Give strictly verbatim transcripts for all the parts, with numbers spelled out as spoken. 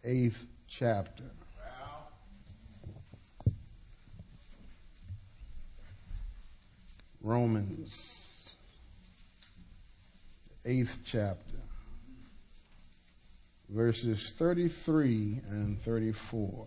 eighth chapter. Romans, eighth chapter, verses thirty-three and thirty-four.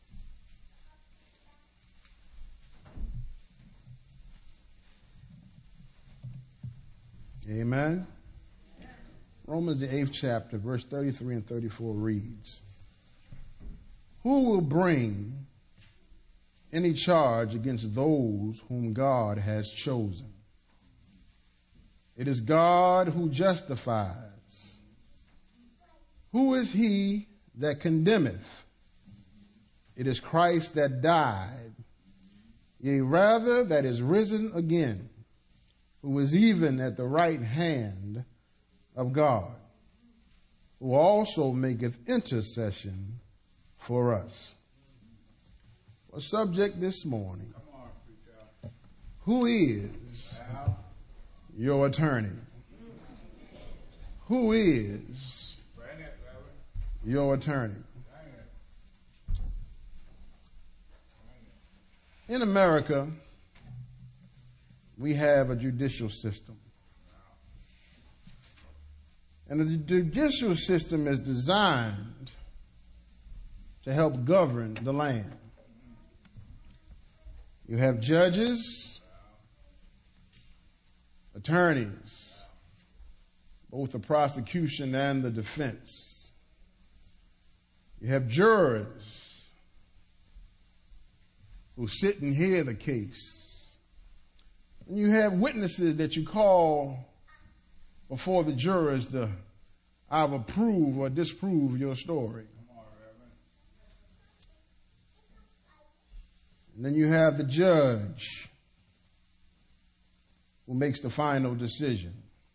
Amen. Romans, the eighth chapter, verse thirty-three and thirty-four reads, "Who will bring any charge against those whom God has chosen? It is God who justifies. Who is he that condemneth? It is Christ that died, yea, rather that is risen again, who is even at the right hand of God, who also maketh intercession for us." Our subject this morning: who is your attorney? Who is your attorney? In America, we have a judicial system. And the judicial system is designed to help govern the land. You have judges, attorneys, both the prosecution and the defense. You have jurors who sit and hear the case. And you have witnesses that you call before the jurors to either approve or disprove your story. And then you have the judge who makes the final decision.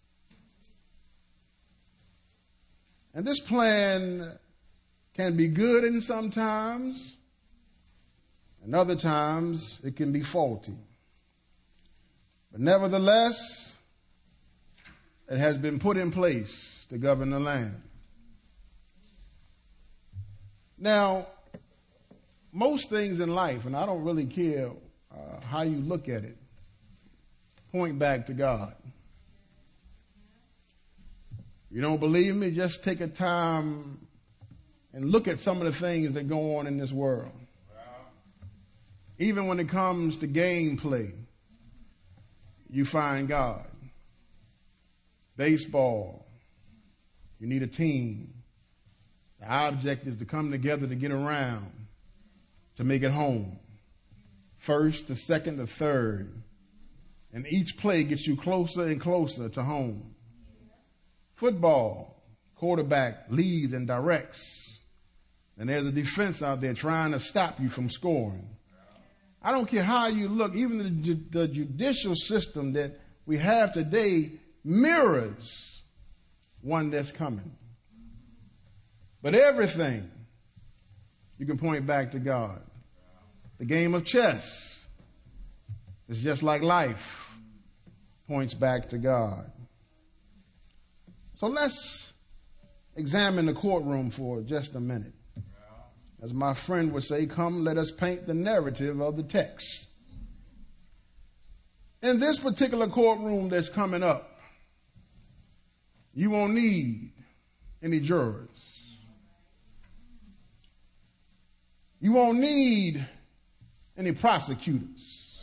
And this plan can be good in some times, and other times it can be faulty. But nevertheless, it has been put in place to govern the land. Now, most things in life, and I don't really care uh, how you look at it, point back to God. You don't believe me? Just take a time and look at some of the things that go on in this world. Even when it comes to gameplay, you find God. Baseball, you need a team. The object is to come together to get around, to make it home. First, the second, the third. And each play gets you closer and closer to home. Football, quarterback leads and directs. And there's a defense out there trying to stop you from scoring. I don't care how you look, even the, the judicial system that we have today mirrors one that's coming. But everything, you can point back to God. The game of chess is just like life, points back to God. So let's examine the courtroom for just a minute. As my friend would say, come, let us paint the narrative of the text. In this particular courtroom that's coming up, you won't need any jurors. You won't need any prosecutors.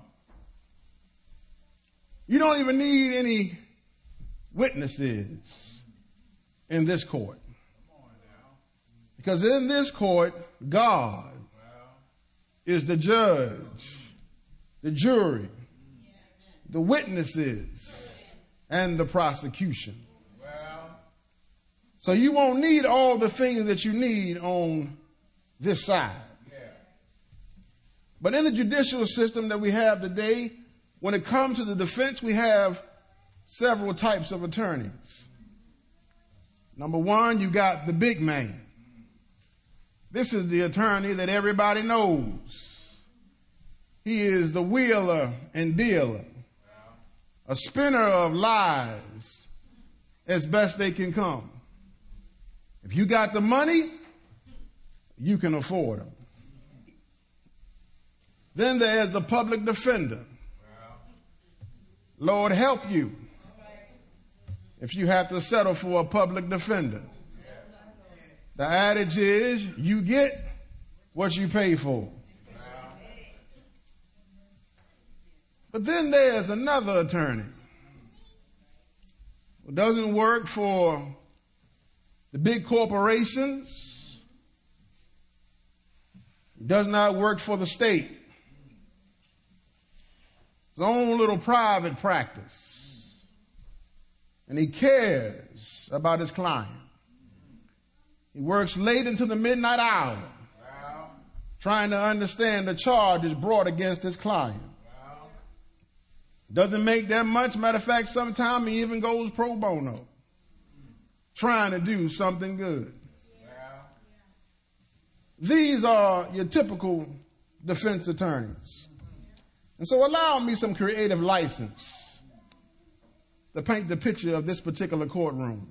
You don't even need any witnesses in this court. Because in this court, God is the judge, the jury, the witnesses, and the prosecution. So you won't need all the things that you need on this side. But in the judicial system that we have today, when it comes to the defense, we have several types of attorneys. Number one, you got the big man. This is the attorney that everybody knows. He is the wheeler and dealer, a spinner of lies as best they can come. If you got the money, you can afford them. Then there's the public defender. Lord help you if you have to settle for a public defender. The adage is, you get what you pay for. But then there's another attorney who doesn't work for the big corporations. He does not work for the state. His own little private practice. And he cares about his client. He works late into the midnight hour trying to understand the charges brought against his client. Doesn't make that much. Matter of fact, sometimes he even goes pro bono, trying to do something good. These are your typical defense attorneys. And so allow me some creative license to paint the picture of this particular courtroom.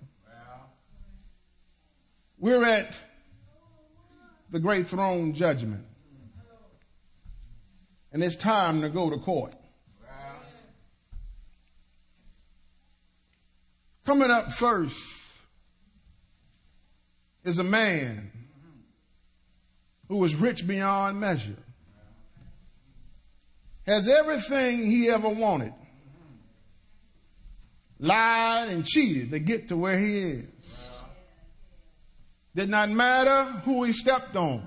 We're at the great throne judgment. And it's time to go to court. Coming up first is a man who was rich beyond measure. Has everything he ever wanted. Lied and cheated to get to where he is. Did not matter who he stepped on.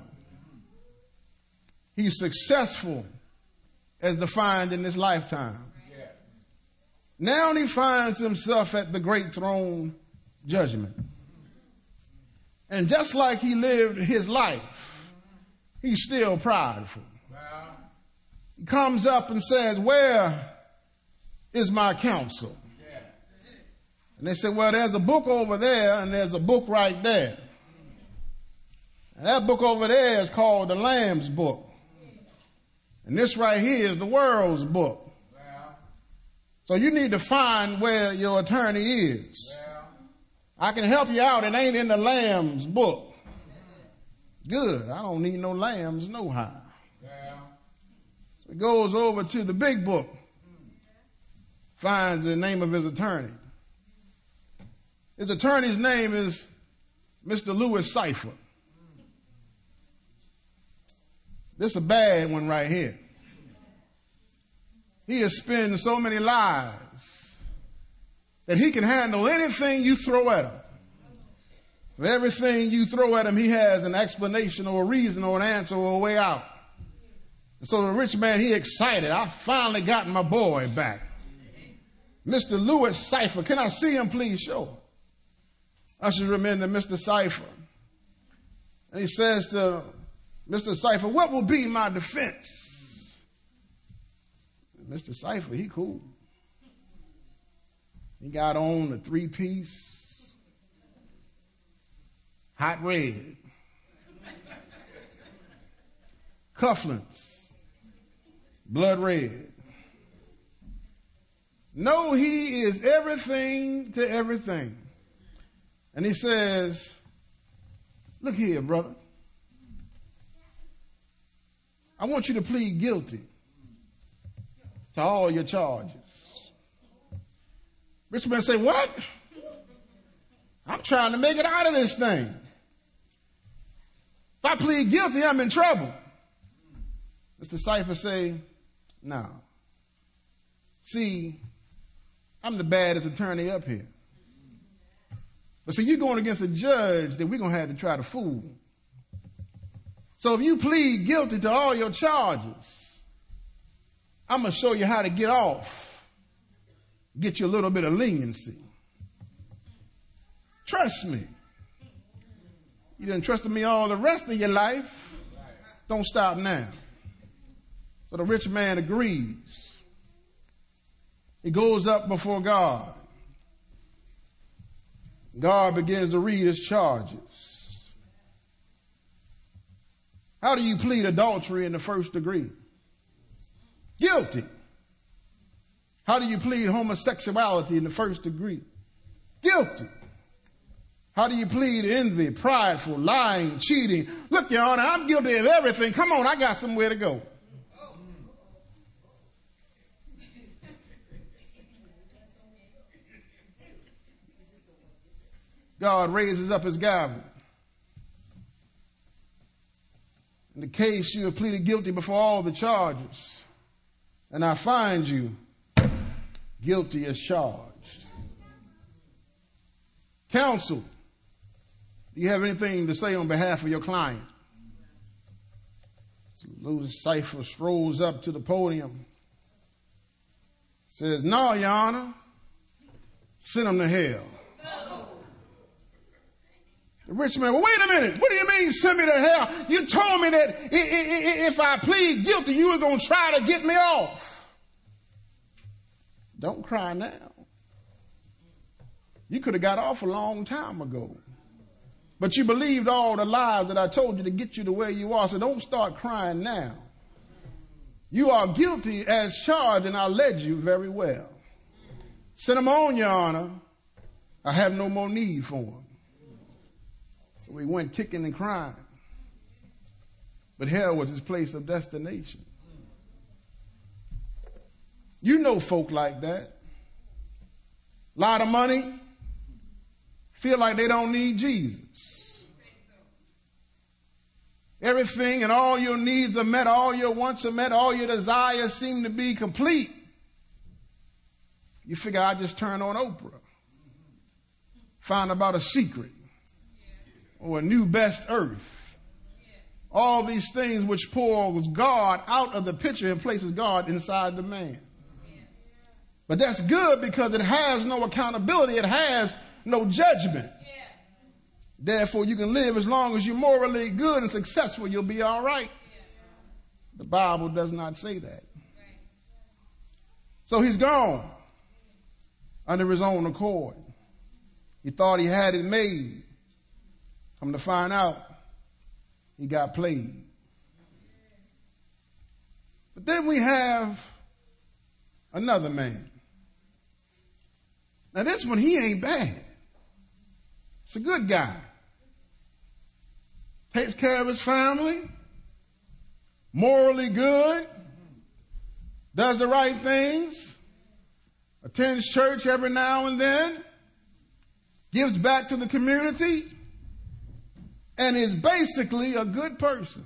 He's successful as defined in this lifetime. Now he finds himself at the great throne judgment. And just like he lived his life, he's still prideful. He comes up and says, where is my counsel? And they say, well, there's a book over there and there's a book right there. And that book over there is called the Lamb's book. And this right here is the world's book. So you need to find where your attorney is. I can help you out. It ain't in the Lamb's book. Good. I don't need no lambs no how. So he goes over to the big book. Finds the name of his attorney. His attorney's name is Mister Louis Cypher. This is a bad one right here. He has spent so many lies that he can handle anything you throw at him. For everything you throw at him, he has an explanation or a reason or an answer or a way out. And so the rich man, he excited. I finally got my boy back. Mister Louis Cypher, can I see him, please? Sure. Ushers him into Mister Cypher. And he says to Mister Cypher, what will be my defense? Mister Cypher, he cool. He got on a three-piece, hot red, cufflinks, blood red. No, he is everything to everything. And he says, look here, brother. I want you to plead guilty to all your charges. Rich man say, what? I'm trying to make it out of this thing. If I plead guilty, I'm in trouble. Mister Cypher say, no. See, I'm the baddest attorney up here. But see, you're going against a judge that we're going to have to try to fool. So if you plead guilty to all your charges, I'm going to show you how to get off. Get you a little bit of leniency. Trust me. You didn't trust me all the rest of your life. Don't stop now. So the rich man agrees. He goes up before God. God begins to read his charges. How do you plead adultery in the first degree? Guilty. How do you plead homosexuality in the first degree? Guilty. How do you plead? Envy, prideful, lying, cheating. Look, Your Honor, I'm guilty of everything. Come on, I got somewhere to go. God raises up his gavel. In the case, you have pleaded guilty before all the charges, and I find you guilty as charged. Counsel, do you have anything to say on behalf of your client? So Louis Cypher strolls up to the podium, says, "No, Your Honor, send him to hell." The rich man, well, wait a minute. What do you mean send me to hell? You told me that if I plead guilty, you were going to try to get me off. Don't cry now. You could have got off a long time ago. But you believed all the lies that I told you to get you to where you are. So don't start crying now. You are guilty as charged, and I led you very well. Send him on, Your Honor. I have no more need for him. So he went kicking and crying. But hell was his place of destination. You know folk like that. Lot of money, feel like they don't need Jesus. Everything and all your needs are met, all your wants are met, all your desires seem to be complete. You figure I just turn on Oprah, find about a secret, or a new best earth. All these things which pulls God out of the picture and places God inside the man. But that's good because it has no accountability. It has no judgment. Therefore, you can live as long as you're morally good and successful. You'll be all right. The Bible does not say that. So he's gone under his own accord. He thought he had it made. Come to find out, he got played. But then we have another man. Now this one, he ain't bad. It's a good guy. Takes care of his family. Morally good. Does the right things. Attends church every now and then. Gives back to the community. And is basically a good person.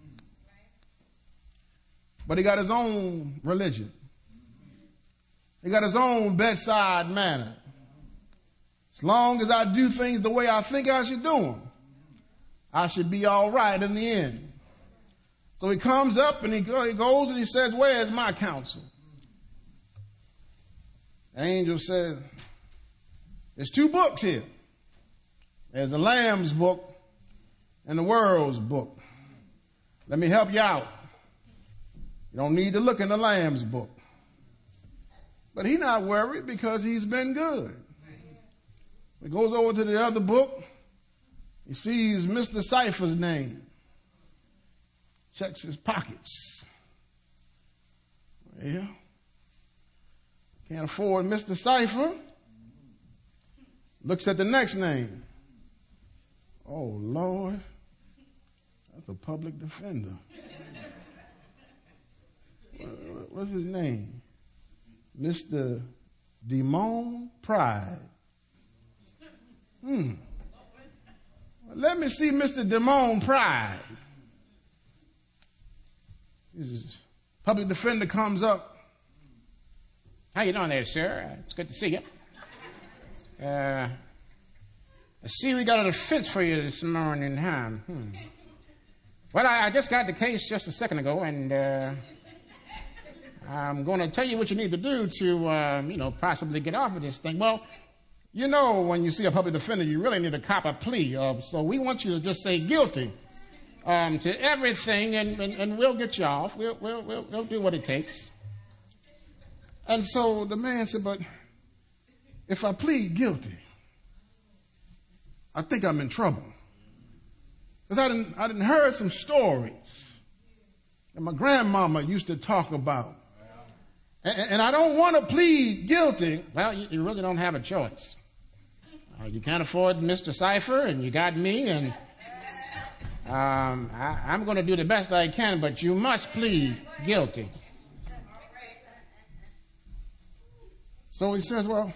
But he got his own religion. He got his own bedside manner. As long as I do things the way I think I should do them, I should be all right in the end. So he comes up and he goes and he says, "Where is my counsel?" The angel says, "There's two books here. There's the Lamb's book and the world's book. Let me help you out. You don't need to look in the Lamb's book." But he's not worried because he's been good. He goes over to the other book. He sees Mister Cypher's name. Checks his pockets. Yeah. Can't afford Mister Cypher. Looks at the next name. Oh, Lord. That's a public defender. What's his name? Mister Demone Pride. Hmm. Well, let me see Mister Demone Pride. His public defender comes up. How you doing there, sir? It's good to see you. Uh, I see we got a defense for you this morning, huh? Hmm. Well, I, I just got the case just a second ago, and uh, I'm going to tell you what you need to do to, uh, you know, possibly get off of this thing. Well, you know, when you see a public defender, you really need to cop a plea. Uh, so we want you to just say guilty um, to everything, and, and, and we'll get you off. We'll, we'll, we'll, we'll do what it takes. And so the man said, "But if I plead guilty, I think I'm in trouble. Because I didn't, I didn't heard some stories that my grandmama used to talk about. And, and I don't want to plead guilty." Well, you, you really don't have a choice. uh, you can't afford Mister Cipher, and you got me, and um, I, I'm going to do the best I can, but you must plead guilty. So he says, well,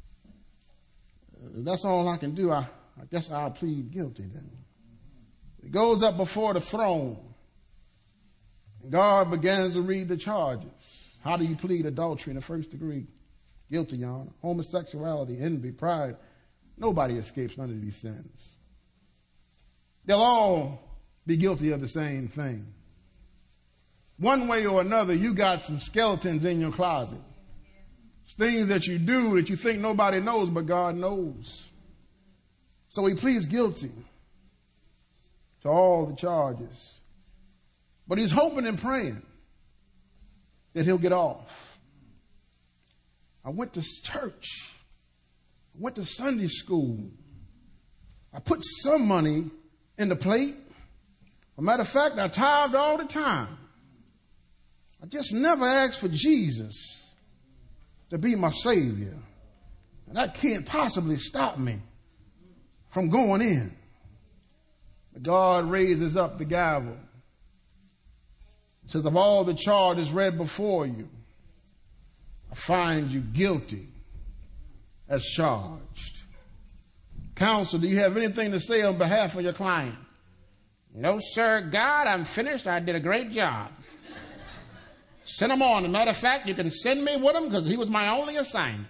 that's all I can do. I, I guess I'll plead guilty then. He goes up before the throne. And God begins to read the charges. How do you plead adultery in the first degree? Guilty, Your Honor. Homosexuality, envy, pride. Nobody escapes none of these sins. They'll all be guilty of the same thing. One way or another, you got some skeletons in your closet. It's things that you do that you think nobody knows, but God knows. So he pleads guilty to all the charges. But he's hoping and praying that he'll get off. I went to church. I went to Sunday school. I put some money in the plate. As a matter of fact, I tithed all the time. I just never asked for Jesus to be my Savior. And that can't possibly stop me from going in. But God raises up the gavel. It says, of all the charges read before you, I find you guilty as charged. Counsel, do you have anything to say on behalf of your client? No, sir, God, I'm finished. I did a great job. Send him on. As a matter of fact, you can send me with him because he was my only assignment.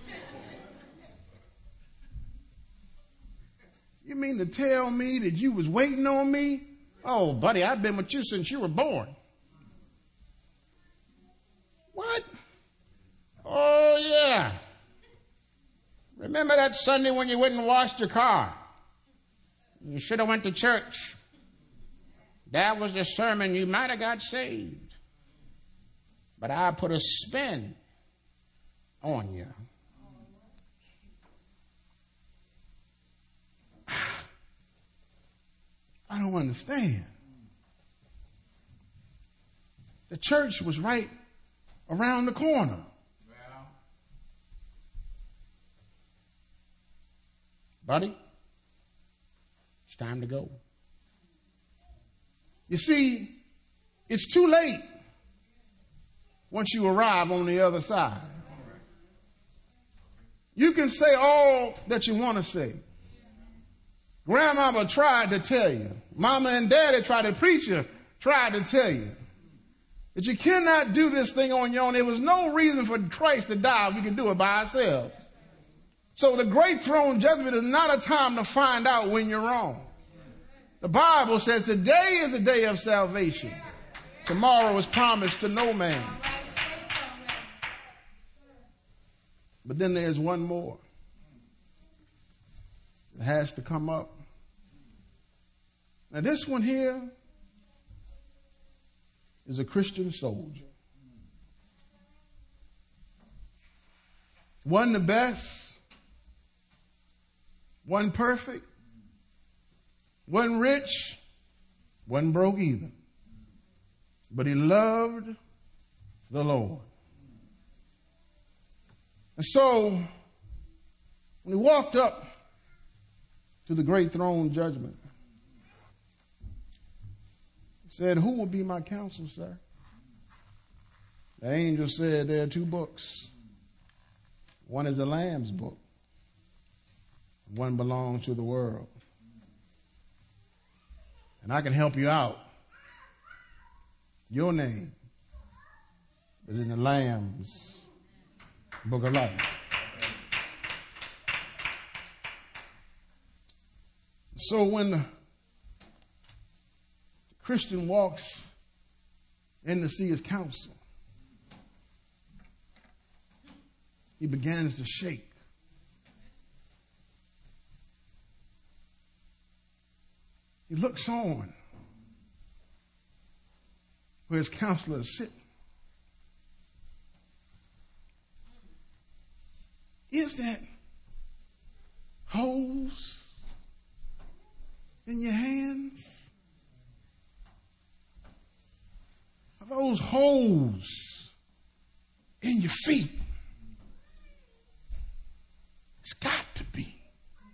You mean to tell me that you was waiting on me? Oh, buddy, I've been with you since you were born. What? Oh, yeah. Remember that Sunday when you went and washed your car? You should have went to church. That was the sermon. You might have got saved. But I put a spin on you. I don't understand. The church was right around the corner. Buddy, it's time to go. You see, it's too late once you arrive on the other side. You can say all that you want to say. Grandmama tried to tell you. Mama and daddy tried to preach you, tried to tell you that you cannot do this thing on your own. There was no reason for Christ to die if we could do it by ourselves. So the great throne judgment is not a time to find out when you're wrong. The Bible says today is the day of salvation. Tomorrow is promised to no man. But then there's one more that has to come up. Now this one here is a Christian soldier. Wasn't the best, wasn't perfect, wasn't rich, wasn't broke either. But he loved the Lord. And so, when he walked up to the great throne judgment, he said, who will be my counsel, sir? The angel said, there are two books. One is the Lamb's book. One belongs to the world. And I can help you out. Your name is in the Lamb's book of life. So when the Christian walks in to see his counsel, he begins to shake. He looks on where his counselor is sitting. Is that holes in your hands? Are those holes in your feet? It's got to be.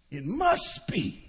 it must be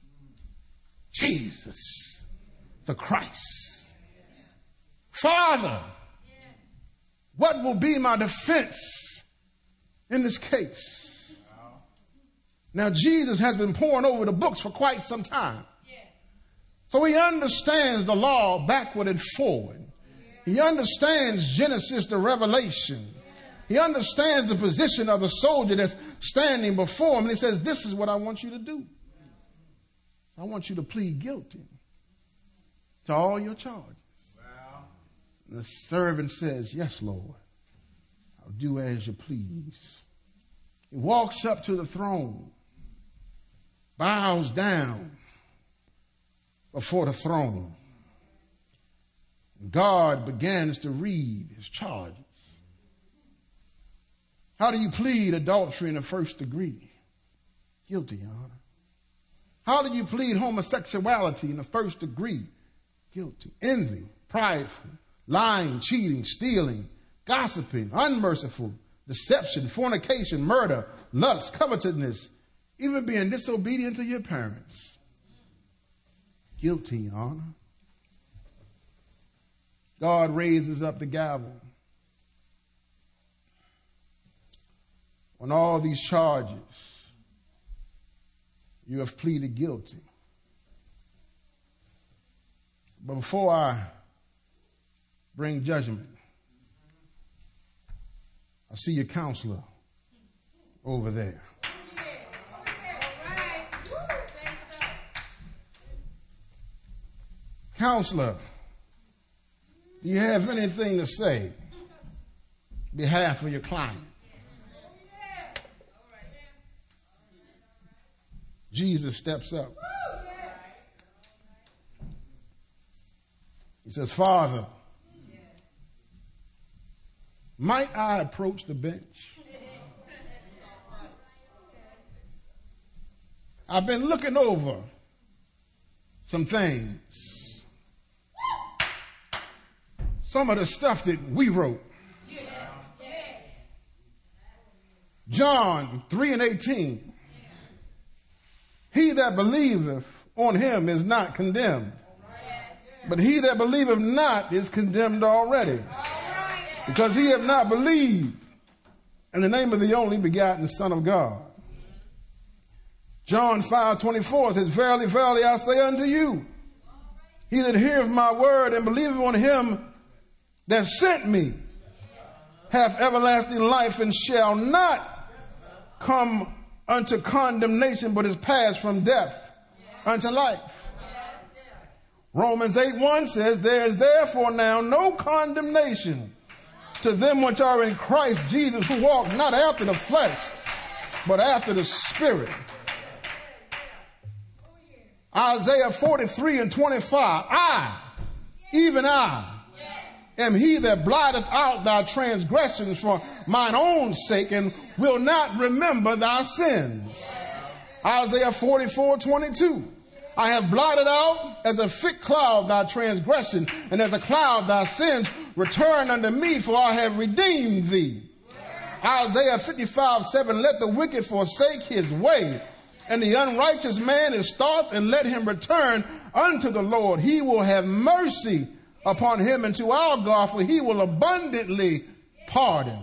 Jesus the Christ. Father, what will be my defense in this case? Now, Jesus has been poring over the books for quite some time. So he understands the law backward and forward. He understands Genesis to Revelation. He understands the position of the soldier that's standing before him. And he says, this is what I want you to do. I want you to plead guilty to all your charges. Wow. And the servant says, yes, Lord, I'll do as you please. He walks up to the throne, bows down before the throne. God begins to read his charges. How do you plead adultery in the first degree? Guilty, Your Honor. How do you plead homosexuality in the first degree? Guilty. Envy, prideful, lying, cheating, stealing, gossiping, unmerciful, deception, fornication, murder, lust, covetousness, even being disobedient to your parents. Guilty, Your Honor. God raises up the gavel. On all these charges, you have pleaded guilty. But before I bring judgment, I see your counselor over there. Counselor, do you have anything to say on behalf of your client? Jesus steps up. He says, Father, might I approach the bench? I've been looking over some things. Some of the stuff that we wrote. John three and eighteen. He that believeth on him is not condemned, but he that believeth not is condemned already, because he hath not believed in the name of the only begotten Son of God. John five twenty-four says, verily, verily, I say unto you, he that heareth my word and believeth on him that sent me hath everlasting life and shall not come unto condemnation, but is passed from death unto life. Romans eight one says, there is therefore now no condemnation to them which are in Christ Jesus, who walk not after the flesh, but after the Spirit. Isaiah forty-three and twenty-five, I, even I, am he that blotteth out thy transgressions for mine own sake, and will not remember thy sins. Isaiah forty-four twenty-two. I have blotted out as a thick cloud thy transgression, and as a cloud thy sins. Return unto me, for I have redeemed thee. Isaiah fifty-five seven. Let the wicked forsake his way, and the unrighteous man his thoughts, and let him return unto the Lord. He will have mercy upon him, and to our God, for he will abundantly pardon.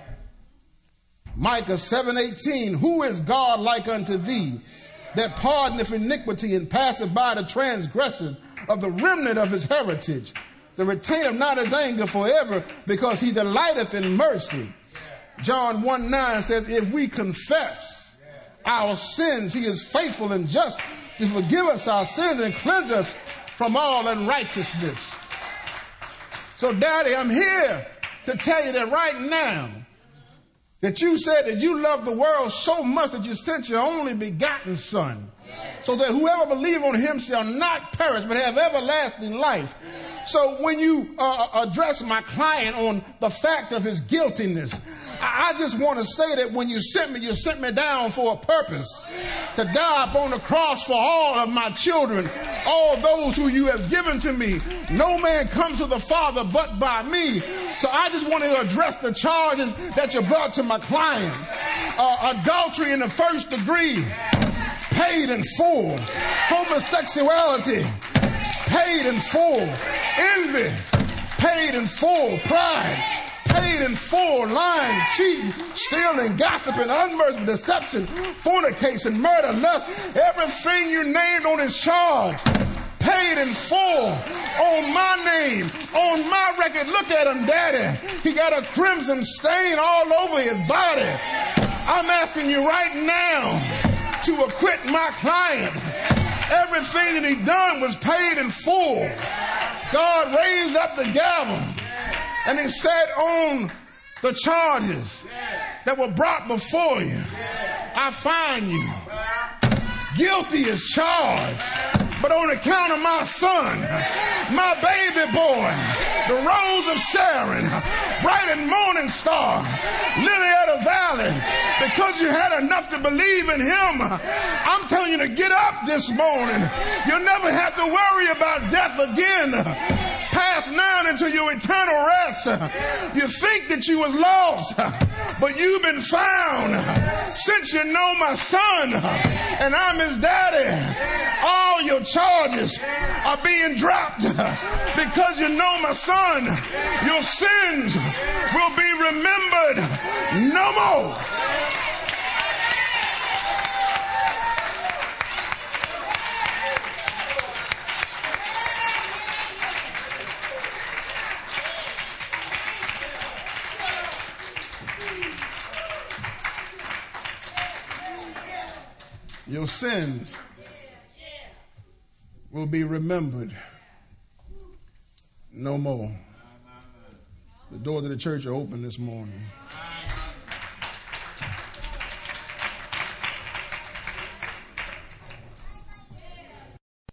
Micah seven eighteen. Who is God like unto thee, that pardoneth iniquity, and passeth by the transgression of the remnant of his heritage, that retaineth not his anger forever, because he delighteth in mercy. John one nine says, if we confess our sins, he is faithful and just to forgive us our sins and cleanse us from all unrighteousness. So, Daddy, I'm here to tell you that right now, that you said that you love the world so much that you sent your only begotten Son, so that whoever believes on him shall not perish but have everlasting life. So when you uh, address my client on the fact of his guiltiness, I, I just want to say that when you sent me, you sent me down for a purpose, to die upon the cross for all of my children, all those who you have given to me. No man comes to the Father but by me. So I just want to address the charges that you brought to my client. Uh, adultery in the first degree. paid in full. Homosexuality, paid in full. Envy, paid in full. Pride, paid in full. Lying, cheating, stealing, gossiping, unmercy, deception, fornication, murder, lust, everything you named on his charge, paid in full. On my name, on my record. Look at him, Daddy. He got a crimson stain all over his body. I'm asking you right now to acquit my client. Everything that he done was paid in full. God raised up the gavel and he sat on the charges that were brought before you. I find you guilty as charged, but on account of my son, my baby boy, the rose of Sharon, bright and morning star, lily of the valley, because you had enough to believe in him, I'm telling you to get up this morning. You'll never have to worry about death again. Pass now into your eternal rest. You think that you was lost, but you've been found. Since you know my son and I'm his daddy, all your charges are being dropped because you know my son. Your sins will be remembered no more. Your sins will be remembered no more. The doors of the church are open this morning.